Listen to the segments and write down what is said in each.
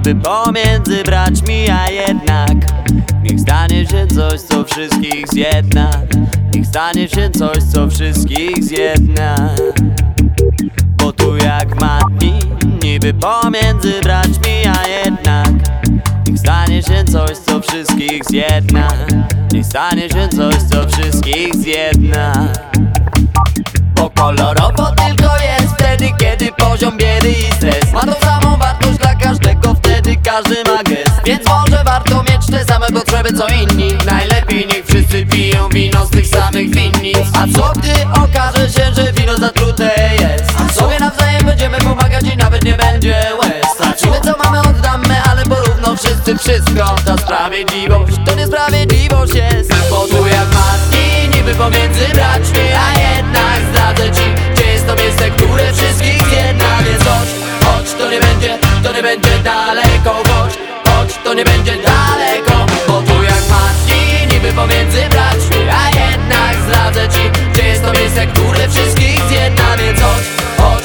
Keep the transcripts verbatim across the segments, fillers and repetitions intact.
niby pomiędzy braćmi, a jednak niech stanie się coś, co wszystkich zjedna. Niech stanie się coś, co wszystkich zjedna. Bo tu jak matni, niby pomiędzy braćmi, a jednak niech stanie się coś, co wszystkich zjedna. Niech stanie się coś, co wszystkich zjedna. Bo kolorowo tylko jest wtedy, kiedy poziom biedy i stres ma tą samą wartość dla każdego, wtedy każdy ma gest. Więc może warto mieć te same potrzeby co inni. Najlepiej niech wszyscy piją wino z tych samych winnic. A co gdy okaże się, że wino zatrute jest? A sobie nawzajem będziemy pomagać i nawet nie będzie łez. Stracimy co mamy, oddamy, ale porówno wszyscy wszystko. Ta sprawiedliwość to niesprawiedliwość jest. Bo tu jak matki, niby pomiędzy braćmi, a jednak zdradzę ci, gdzie jest to miejsce, które wszystkich zjedna. Więc chodź, chodź, to nie będzie, to nie będzie daleko. Chodź, chodź, to nie będzie daleko. Bo tu jak matki, niby pomiędzy braćmi, a jednak zdradzę ci, gdzie jest to miejsce, które wszystkich zjedna. Więc chodź, chodź.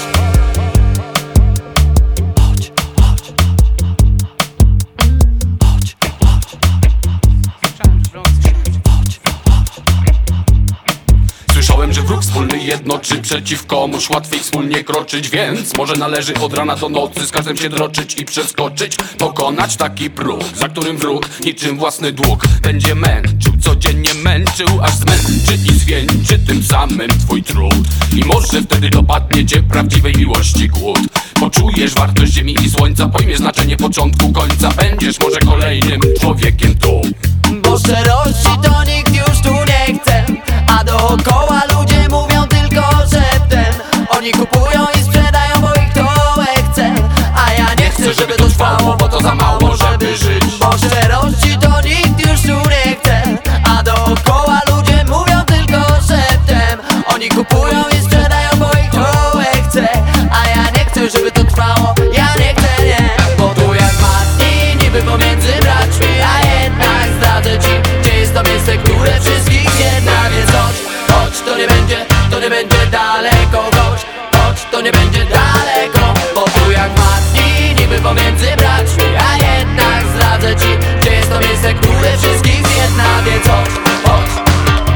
Słyszałem, że wróg wspólny jednoczy, przeciw komuś łatwiej wspólnie kroczyć. Więc może należy od rana do nocy z każdym się droczyć i przeskoczyć, pokonać taki próg, za którym wróg niczym własny dług będzie męczył, codziennie męczył, aż zmęczy i zwieńczy tym samym twój trud. I może wtedy dopadnie cię prawdziwej miłości głód. Poczujesz wartość ziemi i słońca, pojmiesz znaczenie początku końca. Będziesz może kolejnym człowiekiem tu. Bo szczerości to nikt już tu nie chce, a dookoła ludzie mówią tylko szeptem. Oni kupują i sprzedają, bo ich to chce, a ja nie chcę, żeby to trwało, bo to za mało, żeby żyć. Bo szczerości to nikt już tu nie chce, a dookoła ludzie mówią tylko szeptem. Oni kupują i sprzedają, bo ich to chce, a ja nie chcę, żeby to trwało. Ja nie chcę, nie. Bo tu jak matki, niby pomiędzy braćmi, a jednak zdradzę ci, gdzie jest to miejsce, które wszystkich zjedna. Więc chodź, chodź, to nie będzie, to nie będzie daleko. Chodź, chodź, to nie będzie daleko. Bo tu jak matki, niby pomiędzy braćmi, a jednak zdradzę ci, gdzie jest to miejsce, które wszystkich zjedna. Więc chodź, chodź.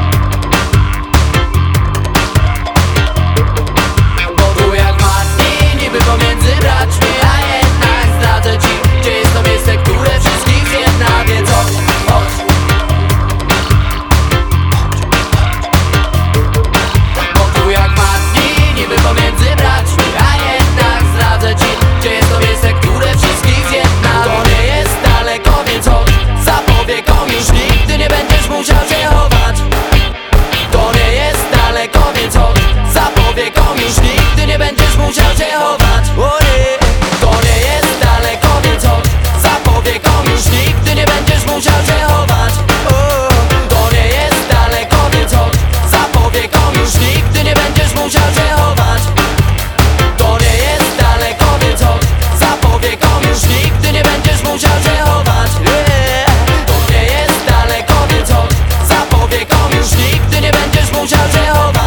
Bo tu jak matki, niby pomiędzy braćmi, a jednak zdradzę ci, gdzie jest to miejsce, które wszystkich zjedna. Więc chodź, chodź. Bo tu jak matki, niby pomiędzy braćmi, a jednak zdradzę ci, gdzie jest to miejsce, które wszystkich zjedna. To nie jest daleko, więc chodź, za powieką już nigdy nie będziesz musiał się chować. To nie jest daleko, więc chodź, za powieką już nigdy nie będziesz musiał się chować. To nie jest daleko, więc chodź, za powieką już nigdy nie będziesz musiał się chować. To nie jest daleko, więc chodź, za powieką już nigdy nie będziesz musiał się chować. To nie jest daleko, więc chodź, za powieką już nigdy nie będziesz musiał się chować. To nie jest daleko, więc chodź, za powieką już nigdy nie będziesz musiał się chować.